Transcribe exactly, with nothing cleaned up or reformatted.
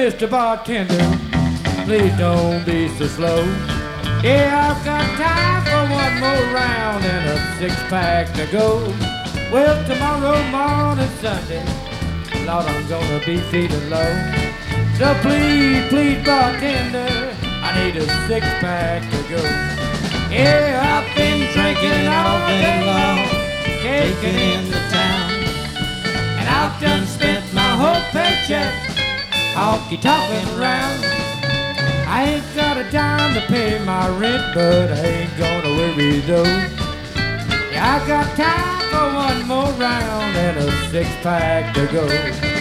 Mister Bartender, please don't be so slow. Yeah, I've got time for one more round and a six-pack to go. Well, tomorrow morning, Sunday, Lord, I'm gonna be feeling low. So please, please, bartender, I need a six-pack to go. Yeah, I've been drinking all day long, taking in the town, and I've done spent my whole paycheck honky-talking around. I ain't got a dime to pay my rent, but I ain't gonna worry though. Yeah, I got time for one more round and a six-pack to go.